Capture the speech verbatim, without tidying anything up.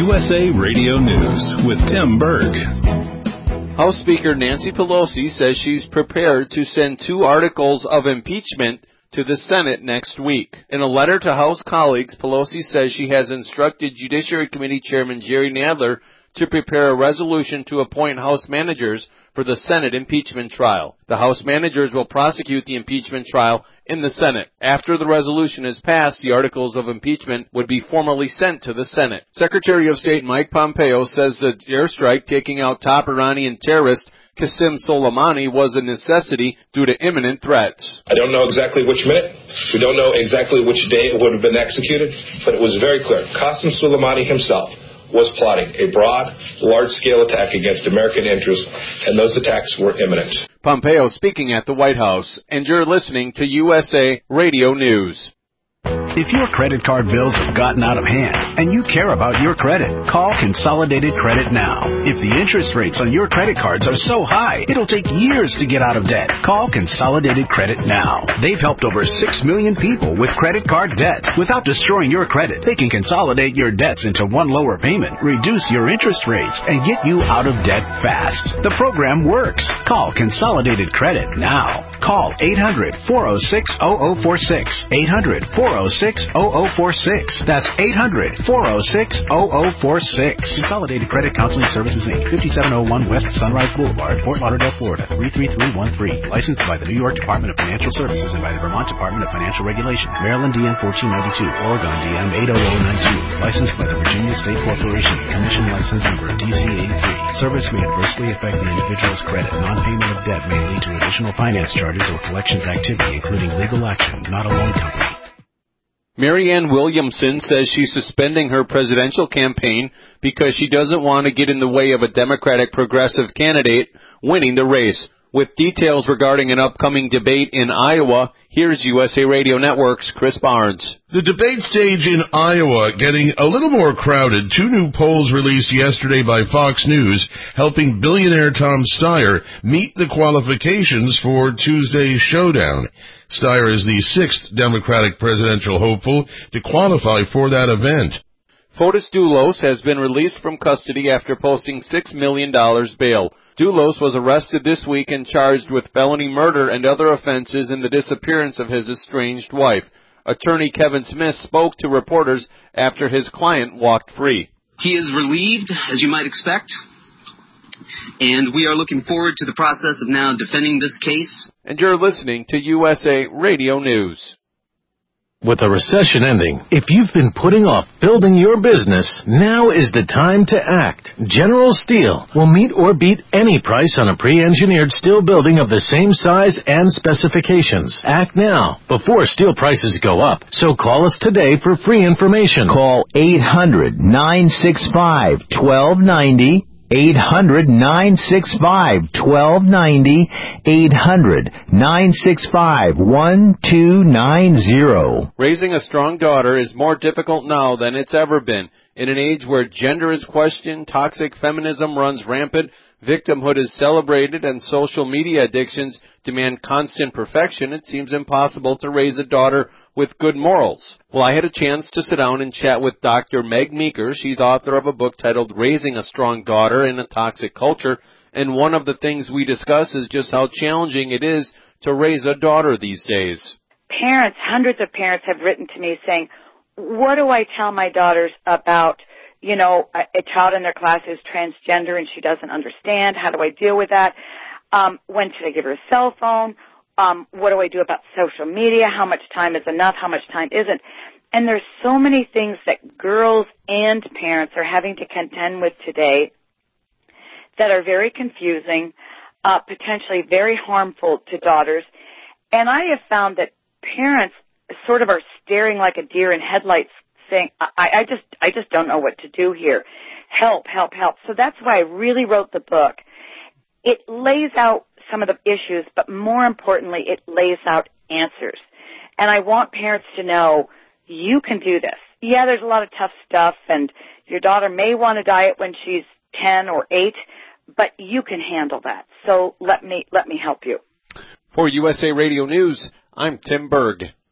U S A Radio News with Tim Berg. House Speaker Nancy Pelosi says she's prepared to send two articles of impeachment to the Senate next week. In a letter to House colleagues, Pelosi says she has instructed Judiciary Committee Chairman Jerry Nadler to prepare a resolution to appoint House managers for the Senate impeachment trial. The House managers will prosecute the impeachment trial in the Senate. After the resolution is passed, the articles of impeachment would be formally sent to the Senate. Secretary of State Mike Pompeo says the airstrike taking out top Iranian terrorist Qasem Soleimani was a necessity due to imminent threats. I don't know exactly which minute. We don't know exactly which day it would have been executed, but it was very clear. Qasem Soleimani himself was plotting a broad, large-scale attack against American interests, and those attacks were imminent. Pompeo speaking at the White House, and you're listening to U S A Radio News. If your credit card bills have gotten out of hand and you care about your credit, call Consolidated Credit now. If the interest rates on your credit cards are so high, it'll take years to get out of debt. Call Consolidated Credit now. They've helped over six million people with credit card debt. Without destroying your credit, they can consolidate your debts into one lower payment, reduce your interest rates, and get you out of debt fast. The program works. Call Consolidated Credit now. Call eight hundred, four oh six, oh oh four six. eight hundred, four oh six, oh oh four six. That's eight hundred, four oh six, oh oh four six. Consolidated Credit Counseling Services, Incorporated, fifty-seven oh one West Sunrise Boulevard, Fort Lauderdale, Florida, three three three one three. Licensed by the New York Department of Financial Services and by the Vermont Department of Financial Regulation. Maryland D M fourteen ninety-two, Oregon D M eight oh oh nine two. Licensed by the Virginia State Corporation. Commission license number D C eighty-three. Service may adversely affect the individual's credit. Non-payment of debt may lead to additional finance charges or collections activity, including legal action, not a loan company. Marianne Williamson says she's suspending her presidential campaign because she doesn't want to get in the way of a Democratic progressive candidate winning the race. With details regarding an upcoming debate in Iowa, here's U S A Radio Network's Chris Barnes. The debate stage in Iowa getting a little more crowded. Two new polls released yesterday by Fox News helping billionaire Tom Steyer meet the qualifications for Tuesday's showdown. Steyer is the sixth Democratic presidential hopeful to qualify for that event. Fotis Dulos has been released from custody after posting six million dollars bail. Dulos was arrested this week and charged with felony murder and other offenses in the disappearance of his estranged wife. Attorney Kevin Smith spoke to reporters after his client walked free. He is relieved, as you might expect, and we are looking forward to the process of now defending this case. And you're listening to U S A Radio News. With a recession ending, if you've been putting off building your business, now is the time to act. General Steel will meet or beat any price on a pre-engineered steel building of the same size and specifications. Act now, before steel prices go up. So call us today for free information. Call eight hundred, nine six five, one two nine zero. eight hundred, nine six five, one two nine zero. eight hundred, nine six five, one two nine zero. Raising a strong daughter is more difficult now than it's ever been. In an age where gender is questioned, toxic feminism runs rampant, victimhood is celebrated, and social media addictions demand constant perfection, it seems impossible to raise a daughter with good morals. Well, I had a chance to sit down and chat with Doctor Meg Meeker. She's author of a book titled Raising a Strong Daughter in a Toxic Culture, and one of the things we discuss is just how challenging it is to raise a daughter these days. Parents, hundreds of parents have written to me saying, what do I tell my daughters about, you know, a, a child in their class is transgender and she doesn't understand? How do I deal with that? Um, when should I give her a cell phone? Um, what do I do about social media? How much time is enough? How much time isn't? And there's so many things that girls and parents are having to contend with today that are very confusing, uh, potentially very harmful to daughters. And I have found that parents sort of are staring like a deer in headlights saying, I, I just, I just don't know what to do here. Help, help, help. So that's why I really wrote the book. It lays out some of the issues, but more importantly, it lays out answers. And I want parents to know you can do this. Yeah, there's a lot of tough stuff, and your daughter may want to diet when she's ten or eight, but you can handle that. So let me let me help you. For U S A Radio News, I'm Tim Berg.